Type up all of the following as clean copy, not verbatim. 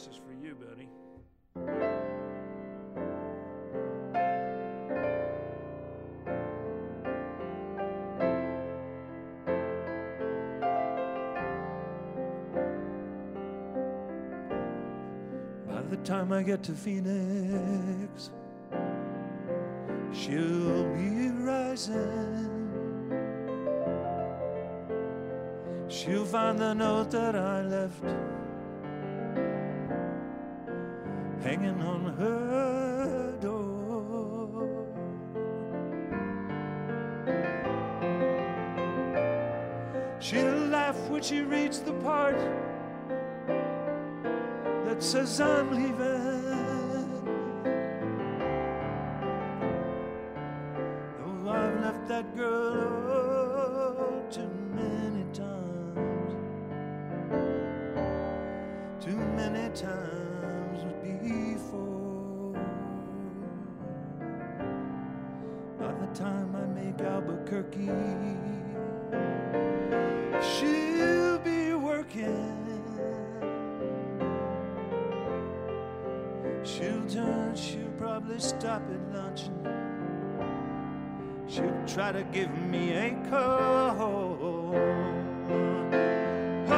This is for you, buddy. By the time I get to Phoenix, she'll be rising. She'll find the note that I left hanging on her door. She'll laugh when she reads the part that says I'm leaving. Oh, I've left that girl too many times, too many times before. By the time I make Albuquerque, she'll be working. She'll probably stop at lunch and she'll try to give me a call. Oh,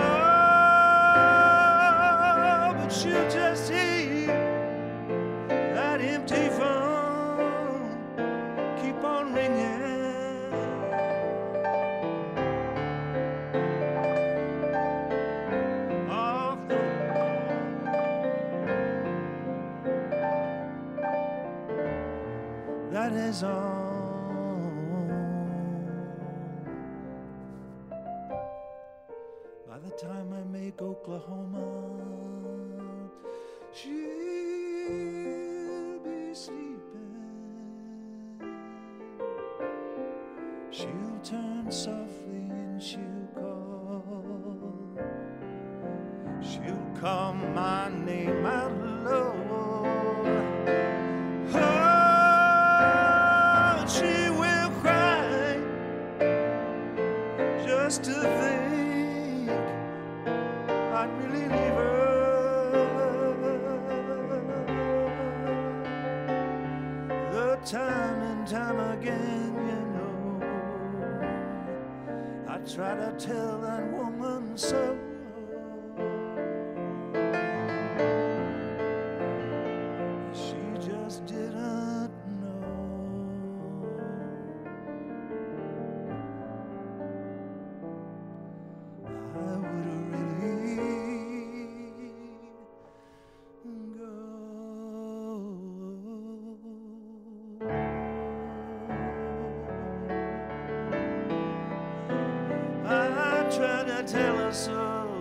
but she'll just hear that empty phone keep on ringing. That is all. By the time I make Oklahoma, she'll be sleeping. She'll turn softly and she'll call. She'll call my name out loud. Just to think I'd really leave her. The time and time again, you know, I try to tell that woman so. She just didn't know. I would really go. I tried to tell her so.